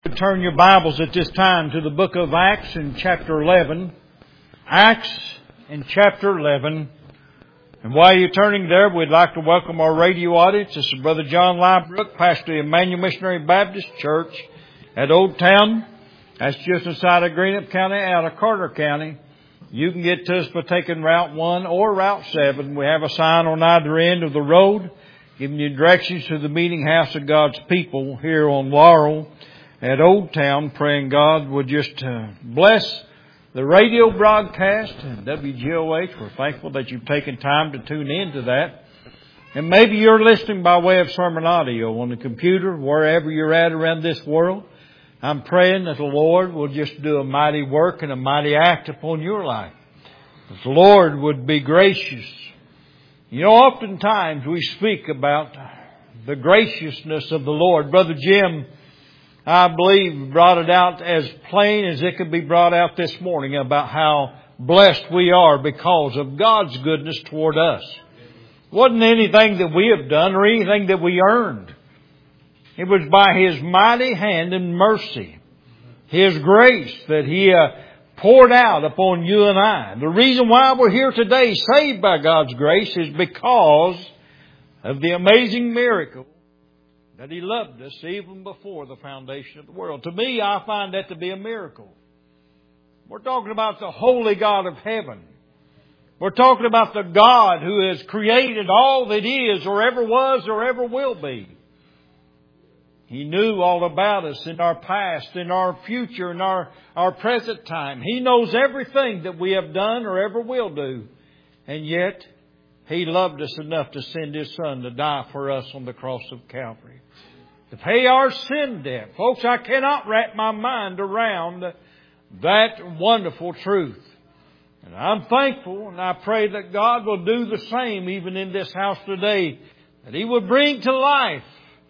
Turn your Bibles at this time to the book of Acts in chapter 11. Acts in chapter 11. And while you're turning there, we'd like to welcome our radio audience. This is Brother John Liebrook, pastor of Emmanuel Missionary Baptist Church at Old Town. That's just inside of Greenup County, out of Carter County. You can get to us by taking Route 1 or Route 7. We have a sign on either end of the road giving you directions to the meeting house of God's people here on Laurel at Old Town, praying God would just bless the radio broadcast and WGOH. We're thankful that you've taken time to tune into that. And maybe you're listening by way of sermon audio on the computer, wherever you're at around this world. I'm praying that the Lord will just do a mighty work and a mighty act upon your life. That the Lord would be gracious. You know, oftentimes we speak about the graciousness of the Lord. Brother Jim, I believe, brought it out as plain as it could be brought out this morning about how blessed we are because of God's goodness toward us. It wasn't anything that we have done or anything that we earned. It was by His mighty hand and mercy, His grace that He poured out upon you and I. The reason why we're here today, saved by God's grace, is because of the amazing miracle that He loved us even before the foundation of the world. To me, I find that to be a miracle. We're talking about the holy God of heaven. We're talking about the God who has created all that is or ever was or ever will be. He knew all about us in our past, in our future, in our present time. He knows everything that we have done or ever will do. And yet, He loved us enough to send His Son to die for us on the cross of Calvary, to pay our sin debt. Folks, I cannot wrap my mind around that wonderful truth. And I'm thankful, and I pray that God will do the same even in this house today, that He would bring to life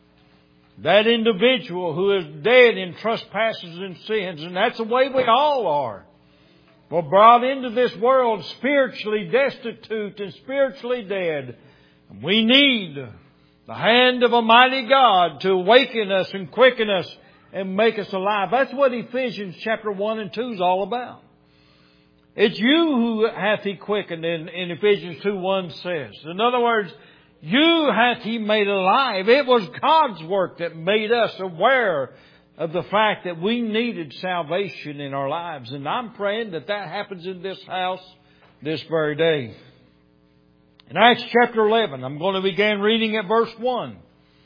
that individual who is dead in trespasses and sins. And that's the way we all are. We're brought into this world spiritually destitute and spiritually dead. We need the hand of a mighty God to awaken us and quicken us and make us alive. That's what Ephesians chapter 1 and 2 is all about. It's you who hath He quickened, in Ephesians 2:1 says. In other words, you hath He made alive. It was God's work that made us aware of the fact that we needed salvation in our lives. And I'm praying that that happens in this house this very day. In Acts chapter 11, I'm going to begin reading at verse 1.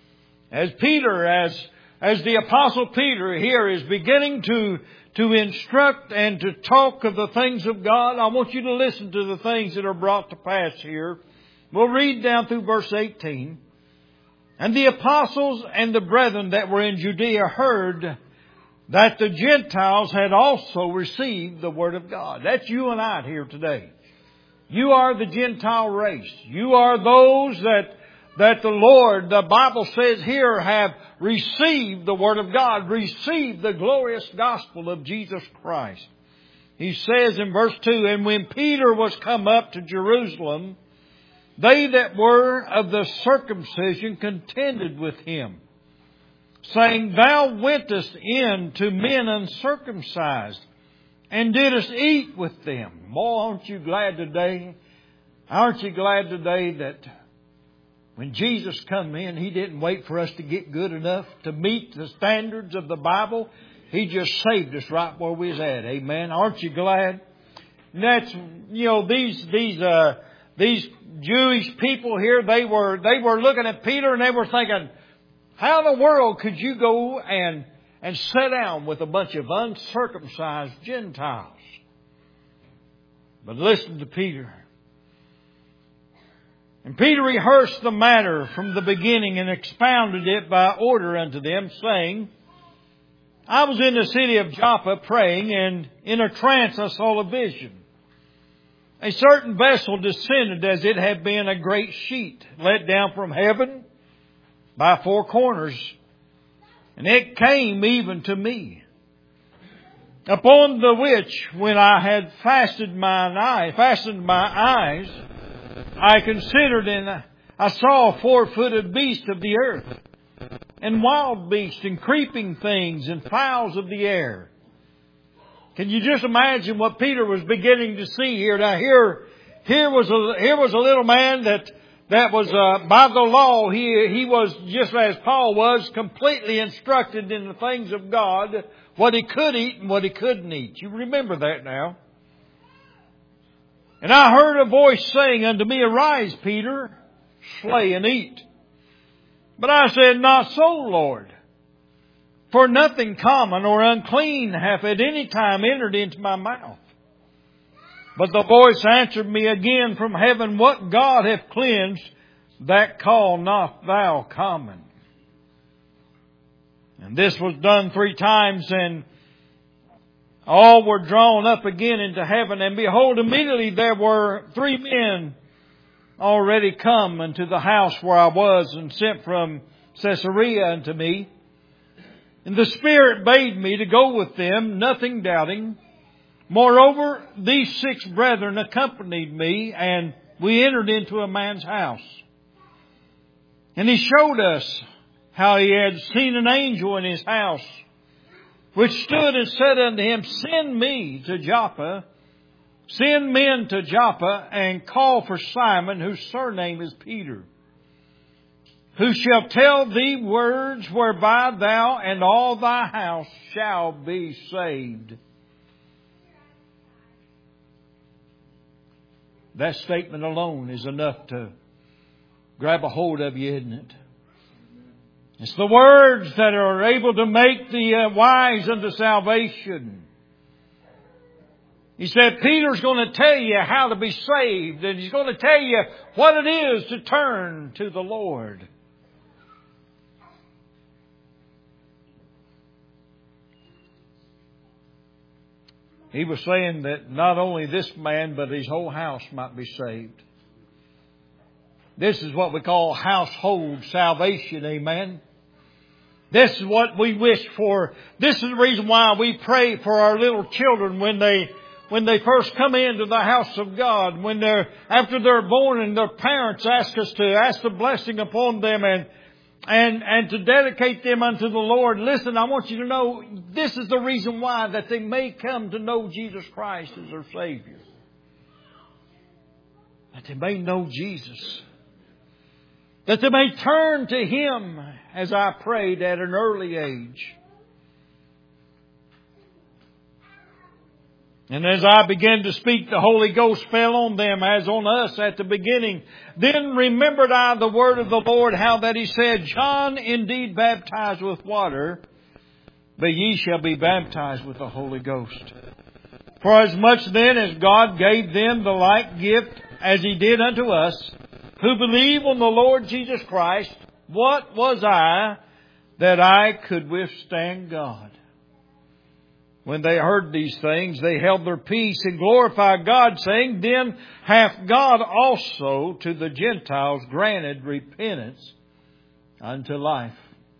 As Peter, as the Apostle Peter here is beginning to instruct and to talk of the things of God, I want you to listen to the things that are brought to pass here. We'll read down through verse 18. And the apostles and the brethren that were in Judea heard that the Gentiles had also received the Word of God. That's you and I here today. You are the Gentile race. You are those that the Lord, the Bible says here, have received the Word of God, received the glorious gospel of Jesus Christ. He says in verse 2, And when Peter was come up to Jerusalem, they that were of the circumcision contended with him, saying, Thou wentest in to men uncircumcised, and didst eat with them. Boy, aren't you glad today? Aren't you glad today that when Jesus come in, He didn't wait for us to get good enough to meet the standards of the Bible. He just saved us right where we was at. Amen. Aren't you glad? And that's, you know, these Jewish people here, they were looking at Peter and they were thinking, how in the world could you go and sit down with a bunch of uncircumcised Gentiles? But listen to Peter. And Peter rehearsed the matter from the beginning and expounded it by order unto them, saying, I was in the city of Joppa praying, and in a trance I saw a vision. A certain vessel descended as it had been a great sheet let down from heaven by four corners. And it came even to me. Upon the which, when I had fastened my eyes, I considered, and I saw a 4-footed beast of the earth, and wild beasts and creeping things and fowls of the air. Can you just imagine what Peter was beginning to see here? Now here was a little man that was by the law. He was, just as Paul was, completely instructed in the things of God, what he could eat and what he couldn't eat. You remember that now. And I heard a voice saying unto me, Arise, Peter, slay and eat. But I said, Not so, Lord. For nothing common or unclean hath at any time entered into my mouth. But the voice answered me again from heaven, What God hath cleansed, that call not thou common. And this was done 3 times, and all were drawn up again into heaven. And behold, immediately there were 3 men already come unto the house where I was, and sent from Caesarea unto me. And the Spirit bade me to go with them, nothing doubting. Moreover, these 6 brethren accompanied me, and we entered into a man's house. And he showed us how he had seen an angel in his house, which stood and said unto him, Send men to Joppa, and call for Simon, whose surname is Peter, who shall tell thee words whereby thou and all thy house shall be saved. That statement alone is enough to grab a hold of you, isn't it? It's the words that are able to make the wise unto salvation. He said, Peter's going to tell you how to be saved, and he's going to tell you what it is to turn to the Lord. He was saying that not only this man, but his whole house might be saved. This is what we call household salvation, amen. This is what we wish for. This is the reason why we pray for our little children when they first come into the house of God, after they're born, and their parents ask us to ask the blessing upon them and to dedicate them unto the Lord. Listen, I want you to know this is the reason why, that they may come to know Jesus Christ as their Savior. That they may know Jesus. That they may turn to Him, as I prayed, at an early age. And as I began to speak, the Holy Ghost fell on them as on us at the beginning. Then remembered I the word of the Lord, how that He said, John indeed baptized with water, but ye shall be baptized with the Holy Ghost. For as much then as God gave them the like gift as He did unto us, who believe on the Lord Jesus Christ, what was I that I could withstand God? When they heard these things, they held their peace and glorified God, saying, Then hath God also to the Gentiles granted repentance unto life.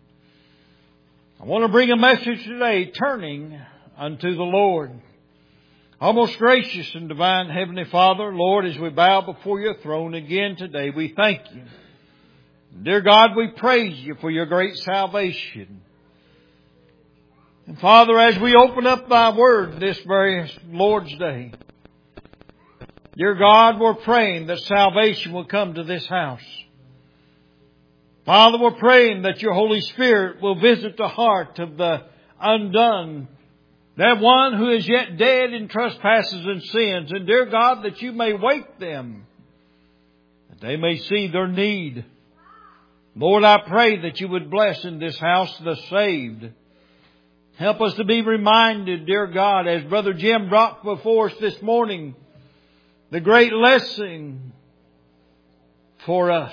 I want to bring a message today, turning unto the Lord. Our most gracious and divine Heavenly Father, Lord, as we bow before Your throne again today, we thank You. Dear God, we praise You for Your great salvation. And Father, as we open up Thy Word this very Lord's Day, dear God, we're praying that salvation will come to this house. Father, we're praying that Your Holy Spirit will visit the heart of the undone, that one who is yet dead in trespasses and sins. And dear God, that You may wake them, that they may see their need. Lord, I pray that You would bless in this house the saved. Help us to be reminded, dear God, as Brother Jim brought before us this morning, the great lesson for us.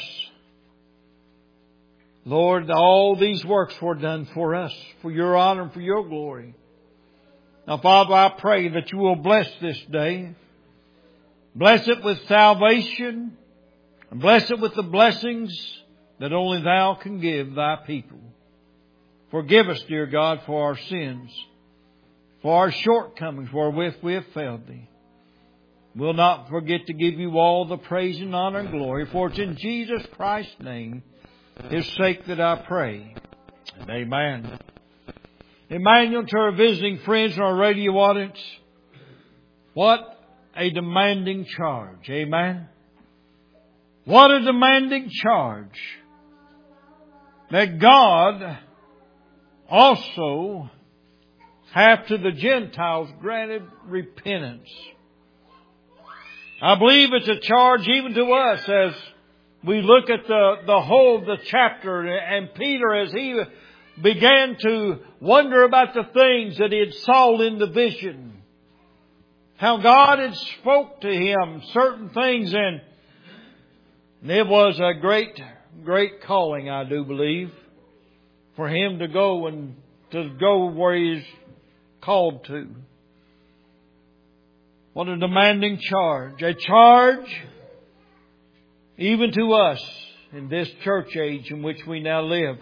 Lord, all these works were done for us, for Your honor and for Your glory. Now, Father, I pray that You will bless this day. Bless it with salvation. And bless it with the blessings that only Thou can give Thy people. Forgive us, dear God, for our sins, for our shortcomings wherewith we have failed Thee. We'll not forget to give You all the praise and honor and glory, for it's in Jesus Christ's name, His sake, that I pray. And amen. Emmanuel, to our visiting friends and our radio audience, what a demanding charge. Amen. What a demanding charge that God also have to the Gentiles granted repentance. I believe it's a charge even to us as we look at the whole of the chapter, and Peter, as he began to wonder about the things that he had saw in the vision, how God had spoke to him certain things, and it was a great, great calling, I do believe, for him to go where he is called to. What a demanding charge. A charge even to us in this church age in which we now live.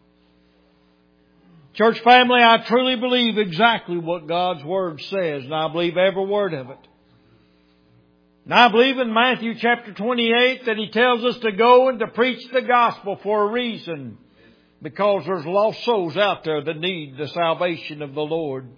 Church family, I truly believe exactly what God's Word says, and I believe every word of it. And I believe in Matthew chapter 28 that He tells us to go and to preach the gospel for a reason, because there's lost souls out there that need the salvation of the Lord.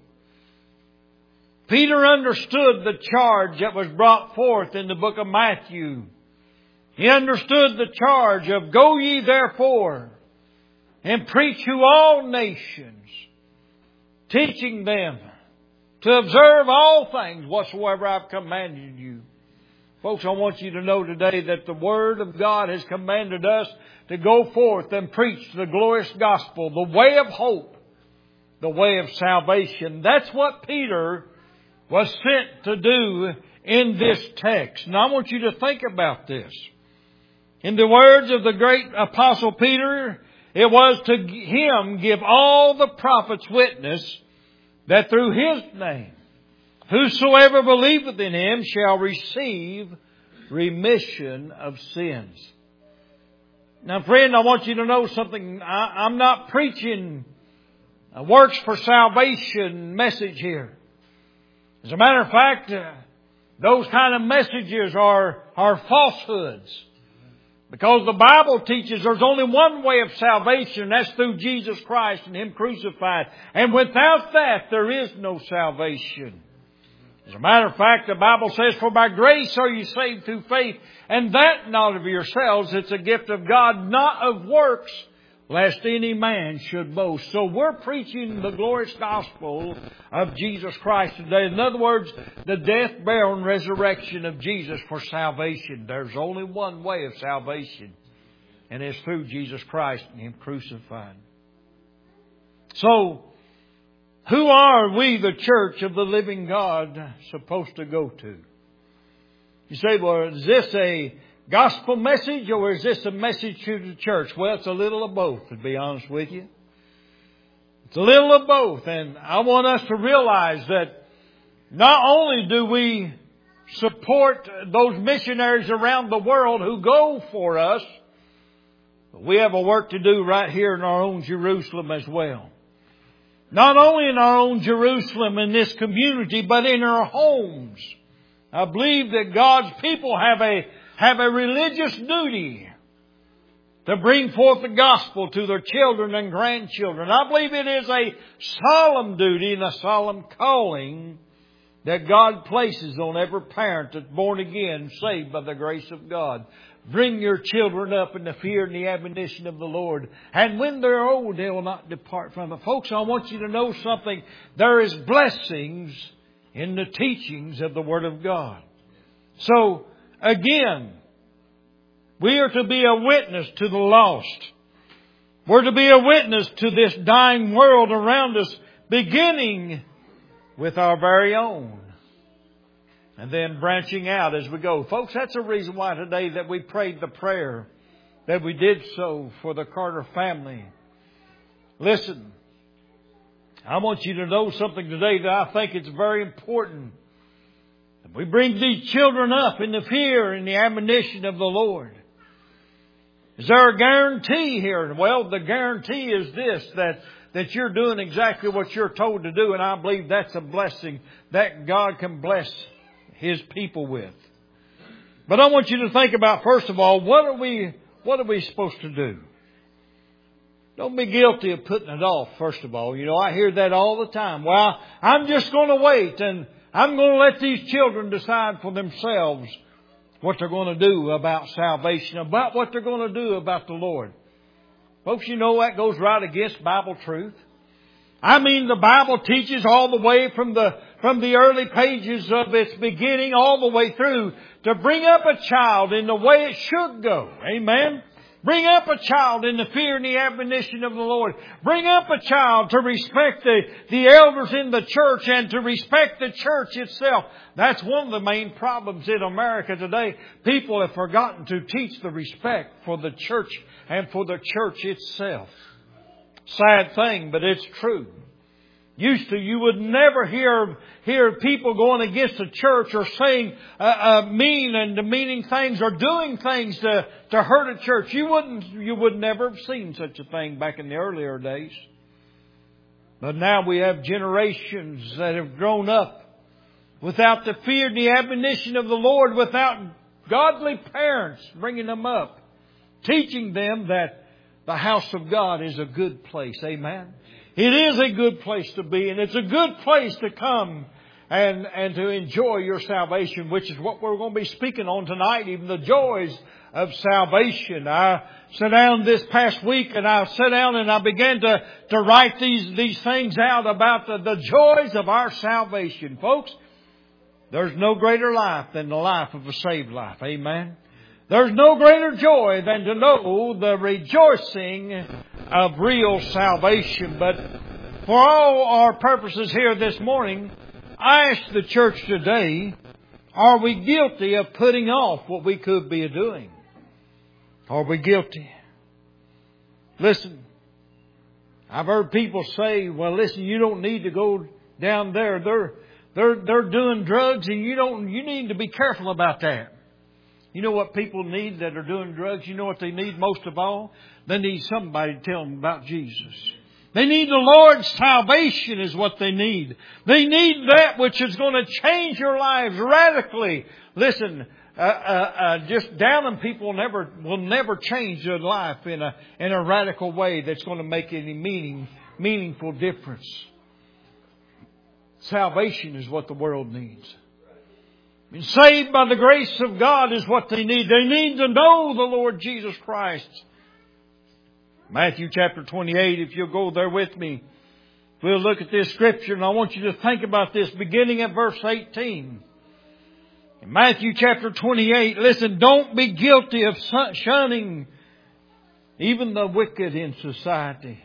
Peter understood the charge that was brought forth in the book of Matthew. He understood the charge of go ye therefore and preach to all nations, teaching them to observe all things whatsoever I've commanded you. Folks, I want you to know today that the Word of God has commanded us to go forth and preach the glorious gospel, the way of hope, the way of salvation. That's what Peter was sent to do in this text. And I want you to think about this. In the words of the great Apostle Peter, it was to him give all the prophets witness that through his name, whosoever believeth in him shall receive remission of sins. Now, friend, I want you to know something. I'm not preaching a works for salvation message here. As a matter of fact, those kind of messages are falsehoods. Because the Bible teaches there's only one way of salvation, and that's through Jesus Christ and Him crucified. And without that, there is no salvation. As a matter of fact, the Bible says, for by grace are you saved through faith, and that not of yourselves, it's a gift of God, not of works, lest any man should boast. So we're preaching the glorious gospel of Jesus Christ today. In other words, the death, burial, and resurrection of Jesus for salvation. There's only one way of salvation, and it's through Jesus Christ and Him crucified. So, who are we, the church of the living God, supposed to go to? You say, well, is this a gospel message or is this a message to the church? Well, it's a little of both, to be honest with you. It's a little of both. And I want us to realize that not only do we support those missionaries around the world who go for us, but we have a work to do right here in our own Jerusalem as well. Not only in our own Jerusalem, in this community, but in our homes. I believe that God's people have a religious duty to bring forth the gospel to their children and grandchildren. I believe it is a solemn duty and a solemn calling that God places on every parent that's born again, saved by the grace of God. Bring your children up in the fear and the admonition of the Lord. And when they're old, they will not depart from it. Folks, I want you to know something. There is blessings in the teachings of the Word of God. So, again, we are to be a witness to the lost. We're to be a witness to this dying world around us, beginning with our very own, and then branching out as we go. Folks, that's the reason why today that we prayed the prayer that we did so for the Carter family. Listen, I want you to know something today that I think it's very important. We bring these children up in the fear and the admonition of the Lord. Is there a guarantee here? Well, the guarantee is this, that you're doing exactly what you're told to do, and I believe that's a blessing that God can bless His people with. But I want you to think about, first of all, what are we supposed to do? Don't be guilty of putting it off, first of all. You know, I hear that all the time. Well, I'm just going to wait and I'm going to let these children decide for themselves what they're going to do about salvation, about what they're going to do about the Lord. Folks, you know that goes right against Bible truth. I mean, the Bible teaches all the way from the early pages of its beginning all the way through to bring up a child in the way it should go. Amen. Bring up a child in the fear and the admonition of the Lord. Bring up a child to respect the elders in the church and to respect the church itself. That's one of the main problems in America today. People have forgotten to teach the respect for the church and for the church itself. Sad thing, but it's true. Used to, you would never hear people going against the church or saying mean and demeaning things or doing things to hurt a church. You would never have seen such a thing back in the earlier days. But now we have generations that have grown up without the fear and the admonition of the Lord, without godly parents bringing them up, teaching them that the house of God is a good place. Amen. It is a good place to be, and it's a good place to come and to enjoy your salvation, which is what we're going to be speaking on tonight, even the joys of salvation. I sat down this past week and I began to write these things out about the joys of our salvation. Folks, there's no greater life than the life of a saved life. Amen. There's no greater joy than to know the rejoicing of real salvation. But for all our purposes here this morning, I ask the church today, are we guilty of putting off what we could be doing? Are we guilty? Listen, I've heard people say, well, listen, you don't need to go down there. They're doing drugs and you need to be careful about that. You know what people need that are doing drugs? You know what they need most of all? They need somebody to tell them about Jesus. They need the Lord's salvation is what they need. They need that which is going to change your lives radically. Listen, just downing people will never change their life in a radical way that's going to make any meaningful difference. Salvation is what the world needs. Being saved by the grace of God is what they need. They need to know the Lord Jesus Christ. Matthew chapter 28, if you'll go there with me, we'll look at this scripture, and I want you to think about this beginning at verse 18. In Matthew chapter 28, listen, don't be guilty of shunning even the wicked in society,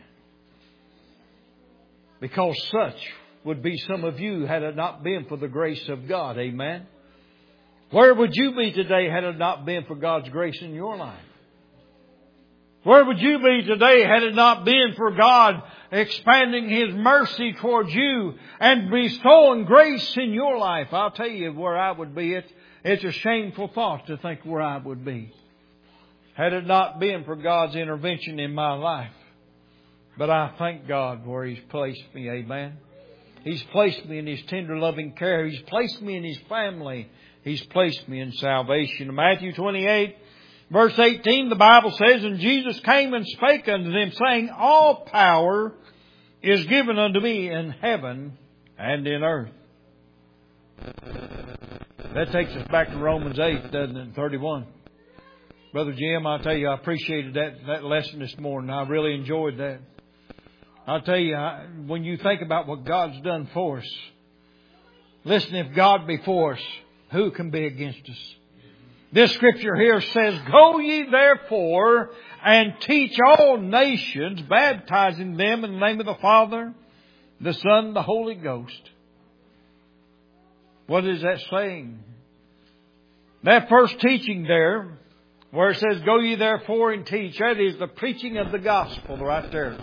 because such would be some of you had it not been for the grace of God. Amen. Where would you be today had it not been for God's grace in your life? Where would you be today had it not been for God expanding His mercy towards you and bestowing grace in your life? I'll tell you where I would be. It's a shameful thought to think where I would be had it not been for God's intervention in my life. But I thank God where He's placed me. Amen. He's placed me in His tender loving care. He's placed me in His family. He's placed me in salvation. In Matthew 28, verse 18, the Bible says, and Jesus came and spake unto them, saying, all power is given unto me in heaven and in earth. That takes us back to Romans 8, doesn't it? 31. Brother Jim, I'll tell you, I appreciated that lesson this morning. I really enjoyed that. I'll tell you, when you think about what God's done for us, listen, if God be for us, who can be against us? This scripture here says, go ye therefore and teach all nations, baptizing them in the name of the Father, the Son, the Holy Ghost. What is that saying? That first teaching there, where it says, go ye therefore and teach, that is the preaching of the gospel right there.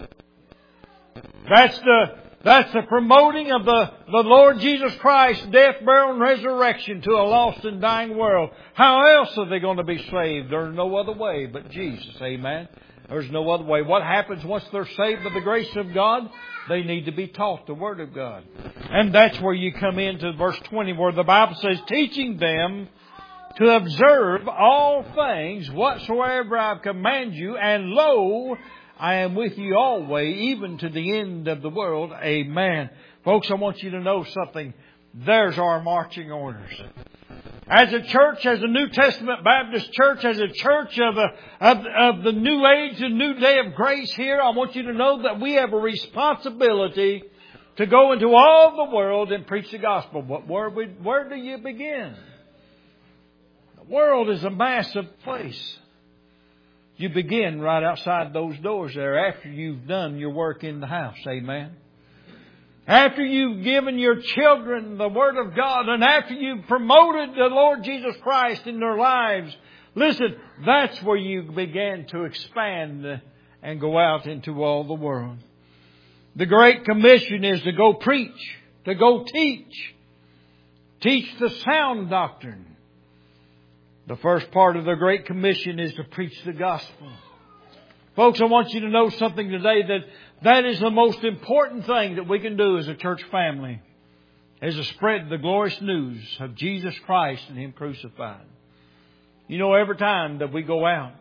That's the promoting of the Lord Jesus Christ's death, burial, and resurrection to a lost and dying world. How else are they going to be saved? There's no other way but Jesus. Amen. There's no other way. What happens once they're saved by the grace of God? They need to be taught the Word of God. And that's where you come into verse 20, where the Bible says, teaching them to observe all things whatsoever I've commanded you, and lo, I am with you always, even to the end of the world. Amen. Folks, I want you to know something. There's our marching orders. As a church, as a New Testament Baptist church, as a church of the New Age and New Day of Grace here, I want you to know that we have a responsibility to go into all the world and preach the gospel. But where do you begin? The world is a massive place. You begin right outside those doors there after you've done your work in the house. Amen. After you've given your children the Word of God and after you've promoted the Lord Jesus Christ in their lives, listen, that's where you begin to expand and go out into all the world. The Great Commission is to go preach, to go teach. Teach the sound doctrine. The first part of the Great Commission is to preach the gospel. Folks, I want you to know something today, that is the most important thing that we can do as a church family, is to spread the glorious news of Jesus Christ and Him crucified. You know, every time that we go out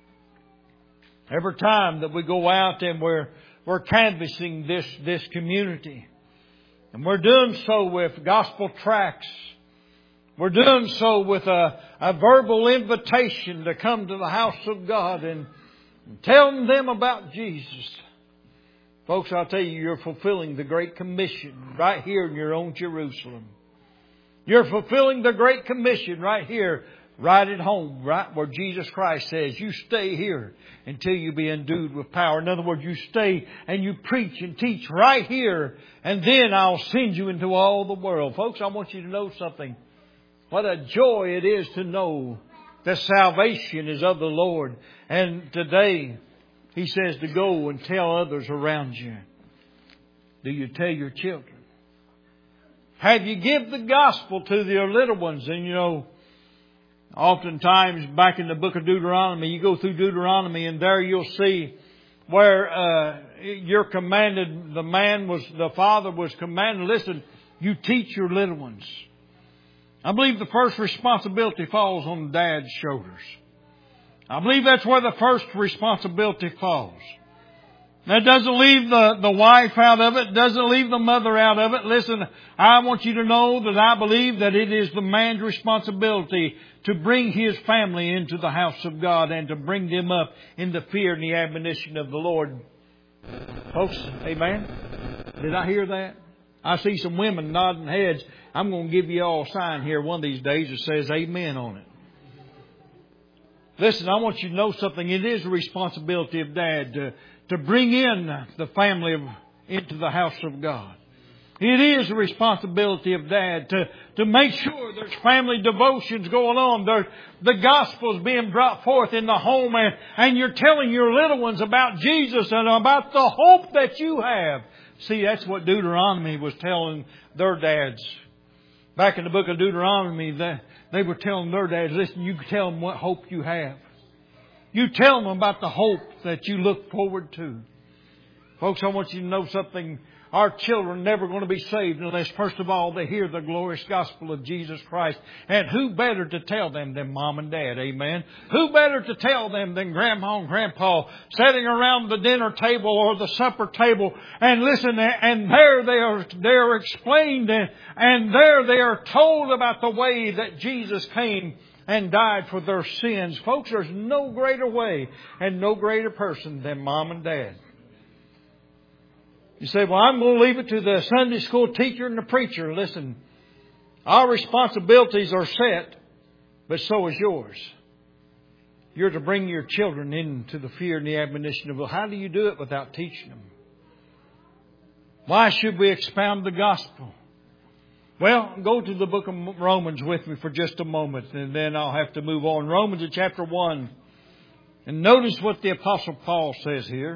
and we're canvassing this community, and we're doing so with gospel tracts. We're doing so with a verbal invitation to come to the house of God and telling them about Jesus. Folks, I'll tell you, you're fulfilling the Great Commission right here in your own Jerusalem. You're fulfilling the Great Commission right here, right at home, right where Jesus Christ says, you stay here until you be endued with power. In other words, you stay and you preach and teach right here, and then I'll send you into all the world. Folks, I want you to know something. What a joy it is to know that salvation is of the Lord. And today, He says to go and tell others around you. Do you tell your children? Have you give the gospel to your little ones? And you know, oftentimes back in the book of Deuteronomy, you go through Deuteronomy and there you'll see where you're commanded, the father was commanded, listen, you teach your little ones. I believe the first responsibility falls on the dad's shoulders. I believe that's where the first responsibility falls. That doesn't leave the wife out of it. Doesn't leave the mother out of it. Listen, I want you to know that I believe that it is the man's responsibility to bring his family into the house of God and to bring them up in the fear and the admonition of the Lord. Folks, amen? Did I hear that? I see some women nodding heads. I'm going to give you all a sign here one of these days that says amen on it. Listen, I want you to know something. It is a responsibility of Dad to bring in the family into the house of God. It is a responsibility of Dad to make sure there's family devotions going on. The gospel's being brought forth in the home, and you're telling your little ones about Jesus and about the hope that you have. See, that's what Deuteronomy was telling their dads. Back in the book of Deuteronomy, they were telling their dads, listen, you tell them what hope you have. You tell them about the hope that you look forward to. Folks, I want you to know something. Our children are never going to be saved unless, first of all, they hear the glorious gospel of Jesus Christ. And who better to tell them than Mom and Dad? Amen. Who better to tell them than Grandma and Grandpa sitting around the dinner table or the supper table? And listen, and there they are explained and there they are told about the way that Jesus came and died for their sins. Folks, there's no greater way and no greater person than Mom and Dad. You say, well, I'm going to leave it to the Sunday school teacher and the preacher. Listen, our responsibilities are set, but so is yours. You're to bring your children into the fear and the admonition of, well, how do you do it without teaching them? Why should we expound the gospel? Well, go to the book of Romans with me for just a moment, and then I'll have to move on. Romans chapter 1. And notice what the Apostle Paul says here.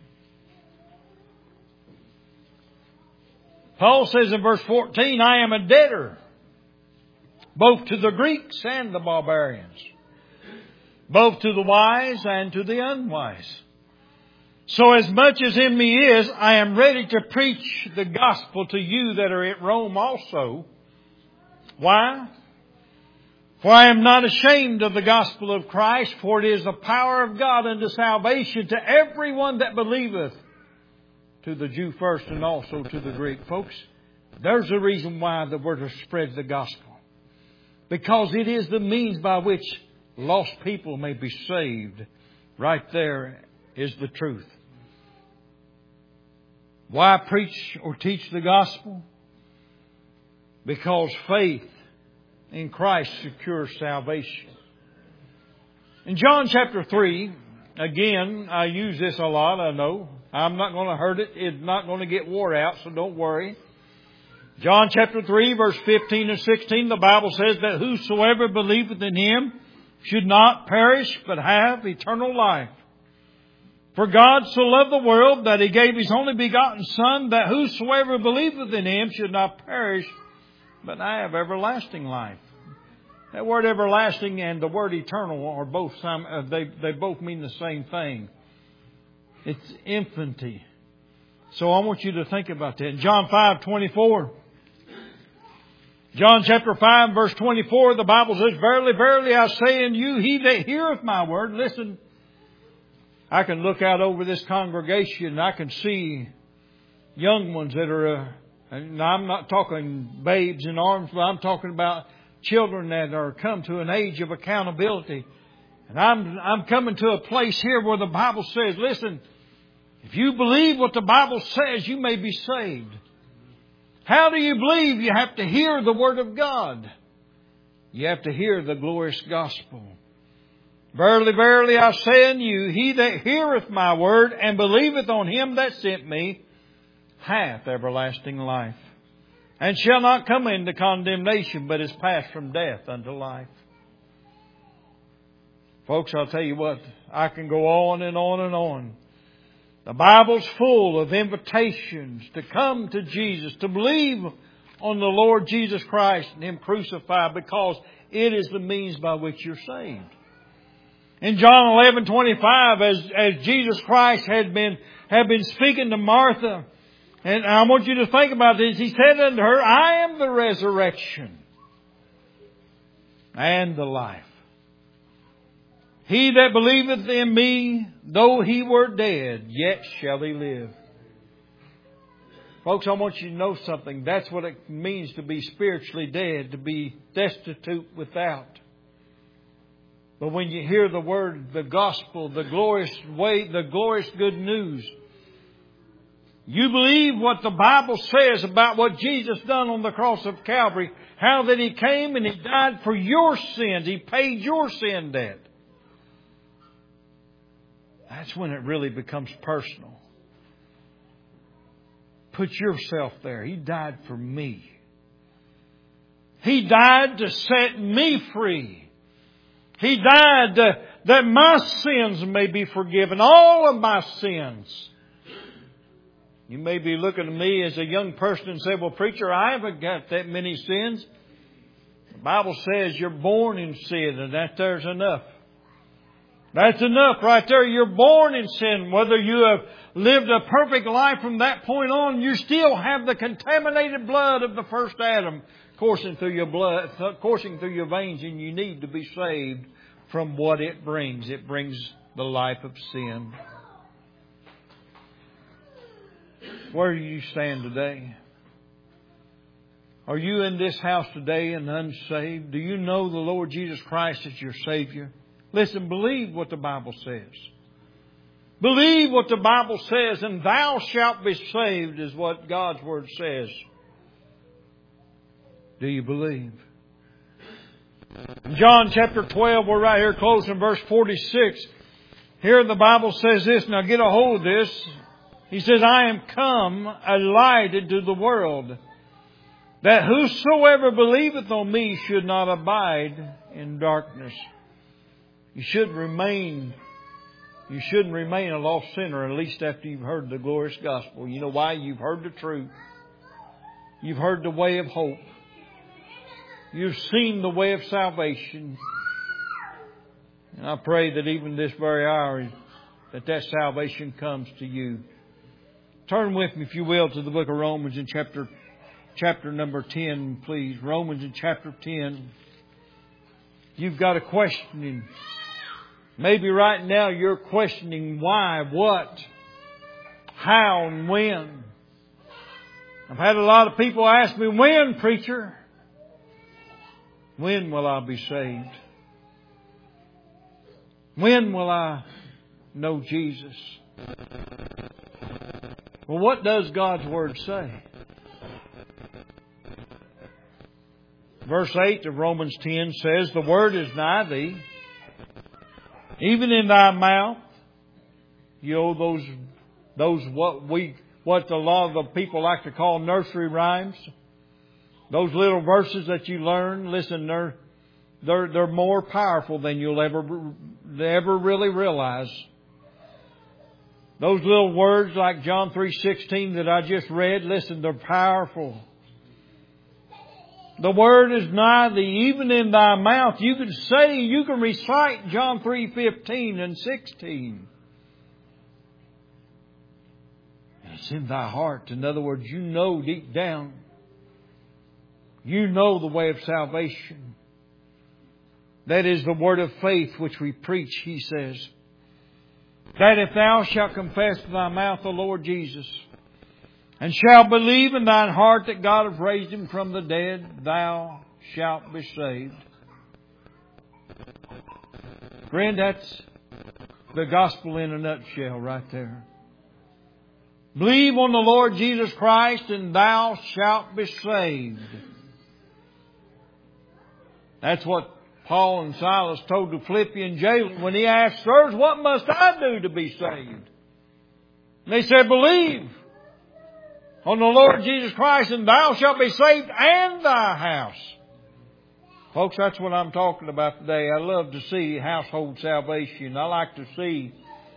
Paul says in verse 14, I am a debtor, both to the Greeks and the barbarians, both to the wise and to the unwise. So as much as in me is, I am ready to preach the gospel to you that are at Rome also. Why? For I am not ashamed of the gospel of Christ, for it is the power of God unto salvation to everyone that believeth, to the Jew first and also to the Greek. Folks, there's a reason why the word to spread the gospel. Because it is the means by which lost people may be saved. Right there is the truth. Why preach or teach the gospel? Because faith in Christ secures salvation. In John chapter 3, again, I use this a lot, I know. I'm not going to hurt it. It's not going to get wore out, so don't worry. John chapter 3, verse 15 and 16, the Bible says that whosoever believeth in Him should not perish, but have eternal life. For God so loved the world that He gave His only begotten Son, that whosoever believeth in Him should not perish, but have everlasting life. That word everlasting and the word eternal are both they both mean the same thing. It's infinity. So I want you to think about that. In John 5:24. John chapter 5 verse 24, the Bible says, Verily, verily, I say unto you, he that heareth my word, listen, I can look out over this congregation and I can see young ones that are, and I'm not talking babes in arms, but I'm talking about children that are come to an age of accountability. And I'm coming to a place here where the Bible says, listen, if you believe what the Bible says, you may be saved. How do you believe? You have to hear the Word of God. You have to hear the glorious gospel. Verily, verily, I say unto you, he that heareth my word and believeth on Him that sent me hath everlasting life, and shall not come into condemnation, but is passed from death unto life. Folks, I'll tell you what, I can go on and on and on. The Bible's full of invitations to come to Jesus, to believe on the Lord Jesus Christ and Him crucified, because it is the means by which you're saved. In John 11:25, as Jesus Christ had been speaking to Martha, and I want you to think about this, He said unto her, I am the resurrection and the life. He that believeth in me, though he were dead, yet shall he live. Folks, I want you to know something. That's what it means to be spiritually dead, to be destitute without. But when you hear the word, the gospel, the glorious way, the glorious good news, you believe what the Bible says about what Jesus done on the cross of Calvary, how that He came and He died for your sins. He paid your sin debt. That's when it really becomes personal. Put yourself there. He died for me. He died to set me free. He died that my sins may be forgiven. All of my sins. You may be looking at me as a young person and say, well, preacher, I haven't got that many sins. The Bible says you're born in sin, and that there's enough. That's enough right there. You're born in sin. Whether you have lived a perfect life from that point on, you still have the contaminated blood of the first Adam coursing through your blood, coursing through your veins, and you need to be saved from what it brings. It brings the life of sin. Where do you stand today? Are you in this house today and unsaved? Do you know the Lord Jesus Christ as your Savior? Listen, believe what the Bible says. Believe what the Bible says, and thou shalt be saved, is what God's Word says. Do you believe? In John chapter 12, we're right here close in verse 46. Here the Bible says this. Now get a hold of this. He says, I am come a light into the world, that whosoever believeth on me should not abide in darkness. You shouldn't remain a lost sinner, at least after you've heard the glorious gospel. You know why? You've heard the truth. You've heard the way of hope. You've seen the way of salvation. And I pray that even this very hour, that salvation comes to you. Turn with me, if you will, to the book of Romans in chapter number 10, please. Romans in chapter 10. You've got a questioning. Maybe right now you're questioning why, what, how, and when. I've had a lot of people ask me, when, preacher? When will I be saved? When will I know Jesus? Well, what does God's Word say? Verse 8 of Romans 10 says, the Word is nigh thee, even in thy mouth. You know, those what a lot of the people like to call nursery rhymes. Those little verses that you learn, listen, they're more powerful than you'll ever really realize. Those little words like John 3:16 that I just read, listen, they're powerful. The Word is nigh thee, even in thy mouth. You can recite John 3:15 and 16. It's in thy heart. In other words, you know deep down. You know the way of salvation. That is the word of faith which we preach, he says. That if thou shalt confess with thy mouth the Lord Jesus, and shalt believe in thine heart that God hath raised Him from the dead, thou shalt be saved. Friend, that's the gospel in a nutshell right there. Believe on the Lord Jesus Christ and thou shalt be saved. That's what Paul and Silas told the Philippian jailer when he asked, sirs, what must I do to be saved? And they said, believe on the Lord Jesus Christ and thou shalt be saved and thy house. Folks, that's what I'm talking about today. I love to see household salvation. I like to see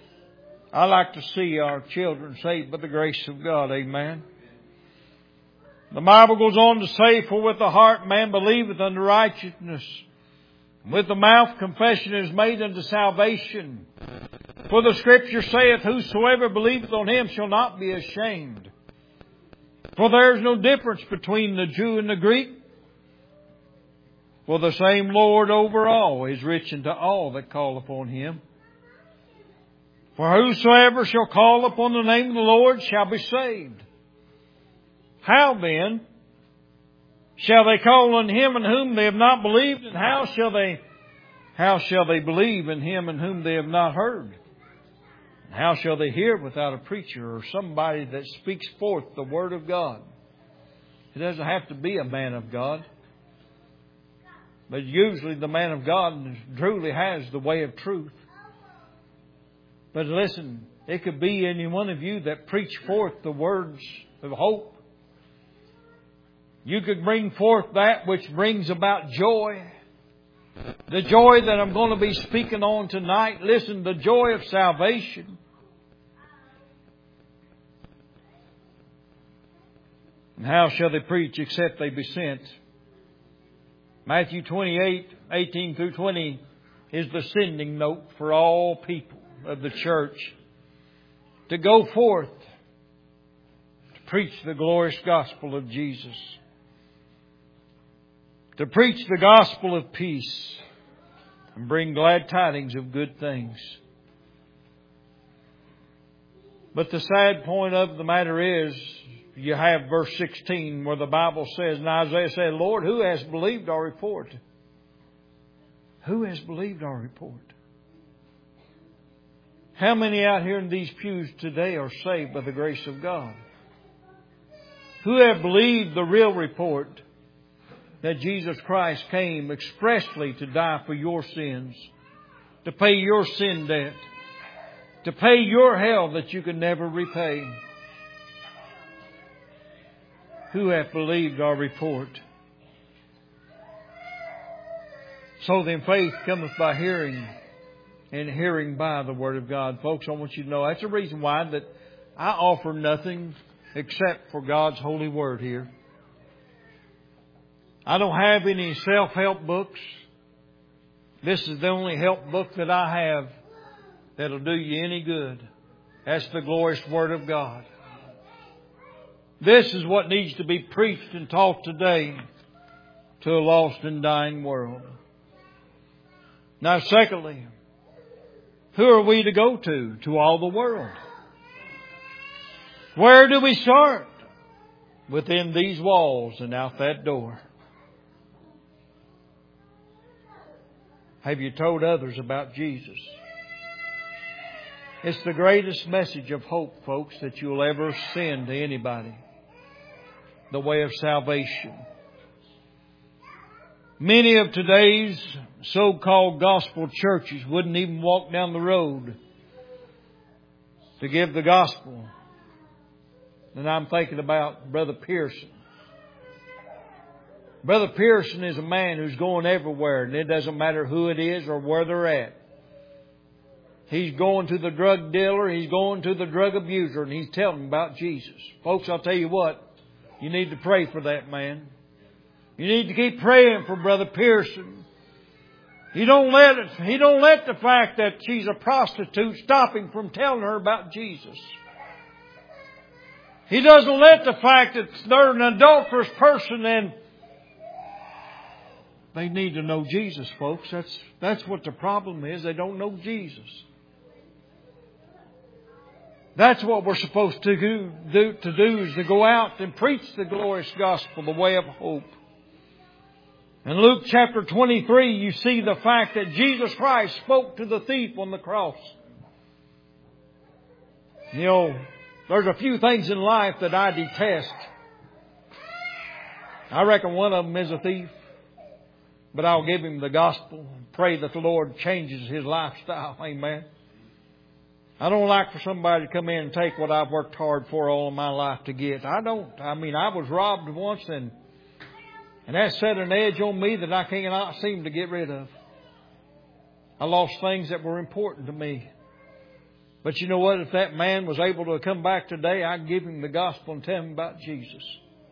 our children saved by the grace of God. Amen. The Bible goes on to say, for with the heart man believeth unto righteousness, and with the mouth confession is made unto salvation. For the Scripture saith, whosoever believeth on Him shall not be ashamed. For there is no difference between the Jew and the Greek. For the same Lord over all is rich unto all that call upon Him. For whosoever shall call upon the name of the Lord shall be saved. How then shall they call on Him in whom they have not believed? And how shall they believe in Him in whom they have not heard? And how shall they hear without a preacher or somebody that speaks forth the Word of God? It doesn't have to be a man of God. But usually the man of God truly has the way of truth. But listen, it could be any one of you that preach forth the words of hope. You could bring forth that which brings about joy. The joy that I'm going to be speaking on tonight. Listen, the joy of salvation. And how shall they preach except they be sent? Matthew 28:18 through 20 is the sending note for all people of the church to go forth to preach the glorious gospel of Jesus. To preach the gospel of peace and bring glad tidings of good things. But the sad point of the matter is, you have verse 16 where the Bible says, and Isaiah said, Lord, who has believed our report? Who has believed our report? How many out here in these pews today are saved by the grace of God? Who have believed the real report that Jesus Christ came expressly to die for your sins, to pay your sin debt, to pay your hell that you can never repay? Who hath believed our report? So then faith cometh by hearing, and hearing by the Word of God. Folks, I want you to know that's the reason why that I offer nothing except for God's holy Word here. I don't have any self-help books. This is the only help book that I have that'll do you any good. That's the glorious Word of God. This is what needs to be preached and taught today to a lost and dying world. Now, secondly, who are we to go to? To all the world. Where do we start? Within these walls and out that door. Have you told others about Jesus? It's the greatest message of hope, folks, that you'll ever send to anybody. The way of salvation. Many of today's so-called gospel churches wouldn't even walk down the road to give the gospel. And I'm thinking about Brother Pearson. Brother Pearson is a man who's going everywhere, and it doesn't matter who it is or where they're at. He's going to the drug dealer, he's going to the drug abuser, and he's telling them about Jesus. Folks, I'll tell you what, you need to pray for that man. You need to keep praying for Brother Pearson. He don't let the fact that she's a prostitute stop him from telling her about Jesus. He doesn't let the fact that they're an adulterous person and they need to know Jesus, folks. That's what the problem is. They don't know Jesus. That's what we're supposed to do is to go out and preach the glorious gospel, the way of hope. In Luke chapter 23, you see the fact that Jesus Christ spoke to the thief on the cross. You know, there's a few things in life that I detest. I reckon one of them is a thief. But I'll give him the gospel and pray that the Lord changes his lifestyle. Amen. I don't like for somebody to come in and take what I've worked hard for all of my life to get. I don't. I mean, I was robbed once and that set an edge on me that I cannot seem to get rid of. I lost things that were important to me. But you know what? If that man was able to come back today, I'd give him the gospel and tell him about Jesus.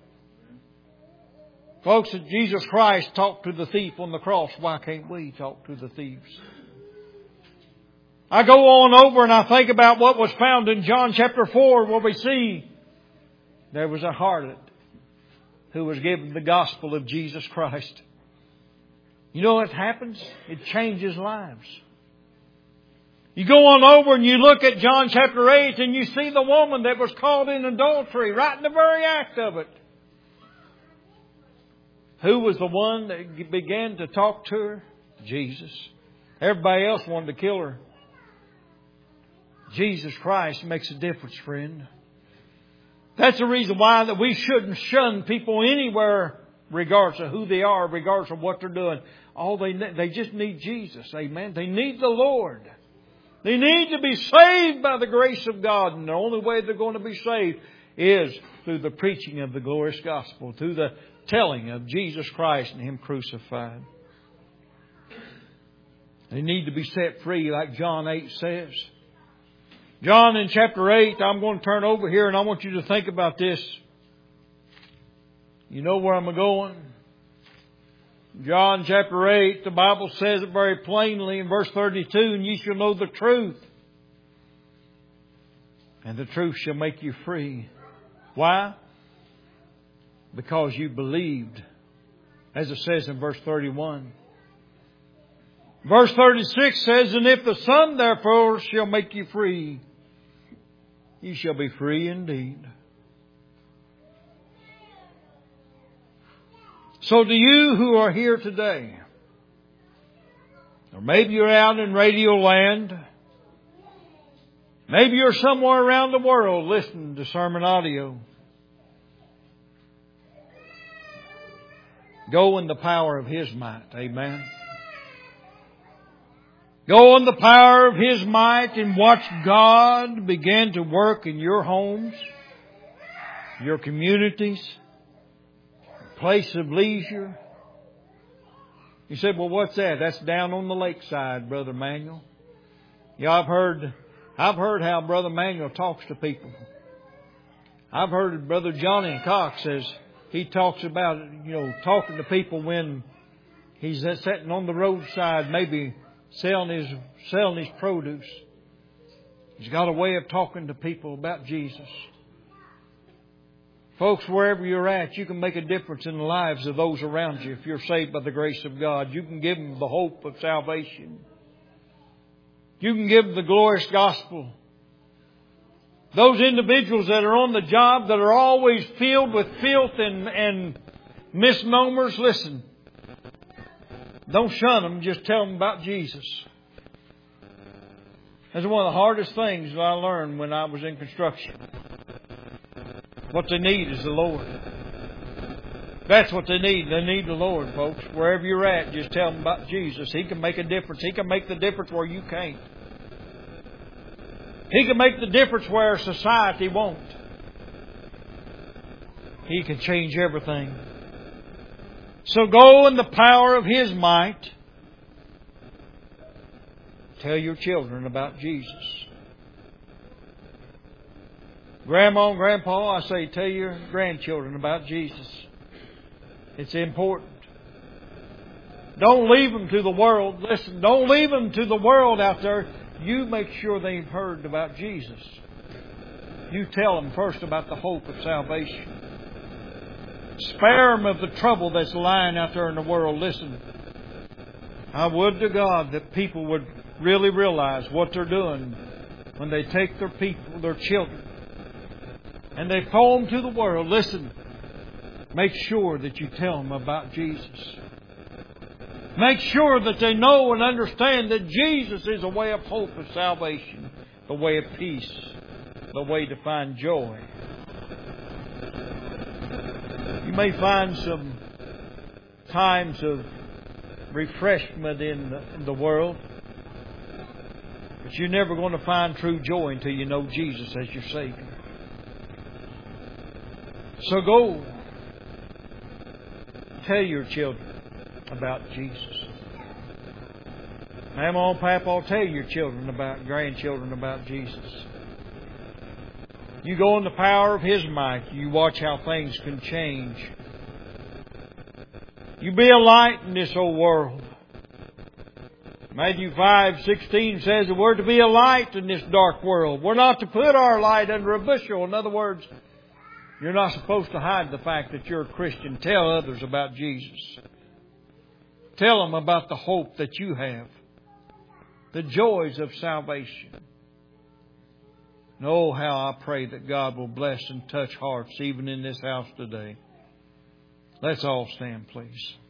Folks, if Jesus Christ talked to the thief on the cross, why can't we talk to the thieves? I go on over and I think about what was found in John chapter 4, where we see there was a harlot who was given the gospel of Jesus Christ. You know what happens? It changes lives. You go on over and you look at John chapter 8 and you see the woman that was caught in adultery right in the very act of it. Who was the one that began to talk to her? Jesus. Everybody else wanted to kill her. Jesus Christ makes a difference, friend. That's the reason why that we shouldn't shun people anywhere, regardless of who they are, regardless of what they're doing. They just need Jesus. Amen. They need the Lord. They need to be saved by the grace of God. And the only way they're going to be saved is through the preaching of the glorious gospel, through the telling of Jesus Christ and Him crucified. They need to be set free like John 8 says. John in chapter 8, I'm going to turn over here and I want you to think about this. You know where I'm going? John chapter 8, the Bible says it very plainly in verse 32, and ye shall know the truth, and the truth shall make you free. Why? Because you believed, as it says in verse 31. Verse 36 says, and if the Son therefore shall make you free, you shall be free indeed. So to you who are here today, or maybe you're out in radio land, maybe you're somewhere around the world listening to sermon audio, go in the power of His might. Amen. Go in the power of His might and watch God begin to work in your homes, your communities, place of leisure. You said, well, what's that? That's down on the lakeside, Brother Manuel. Yeah, I've heard how Brother Manuel talks to people. I've heard Brother Johnny Cox says he talks about, talking to people when he's sitting on the roadside, maybe selling his produce. He's got a way of talking to people about Jesus. Folks, wherever you're at, you can make a difference in the lives of those around you if you're saved by the grace of God. You can give them the hope of salvation. You can give them the glorious gospel. Those individuals that are on the job that are always filled with filth and misnomers, listen. Don't shun them, just tell them about Jesus. That's one of the hardest things that I learned when I was in construction. What they need is the Lord. That's what they need. They need the Lord, folks. Wherever you're at, just tell them about Jesus. He can make a difference. He can make the difference where you can't. He can make the difference where society won't. He can change everything. So go in the power of His might. Tell your children about Jesus. Grandma and Grandpa, I say, tell your grandchildren about Jesus. It's important. Don't leave them to the world. Listen, don't leave them to the world out there. You make sure they've heard about Jesus. You tell them first about the hope of salvation. Spare them of the trouble that's lying out there in the world. Listen, I would to God that people would really realize what they're doing when they take their people, their children, and they throw them to the world. Listen, make sure that you tell them about Jesus. Make sure that they know and understand that Jesus is a way of hope of salvation, the way of peace, the way to find joy. You may find some times of refreshment in the world, but you're never going to find true joy until you know Jesus as your Savior. So go tell your children about Jesus. Mama and Papa, tell your grandchildren about Jesus. You go in the power of His might. You watch how things can change. You be a light in this old world. Matthew 5:16 says that we're to be a light in this dark world. We're not to put our light under a bushel. In other words, you're not supposed to hide the fact that you're a Christian. Tell others about Jesus. Tell them about the hope that you have. The joys of salvation. And oh, how I pray that God will bless and touch hearts even in this house today. Let's all stand, please.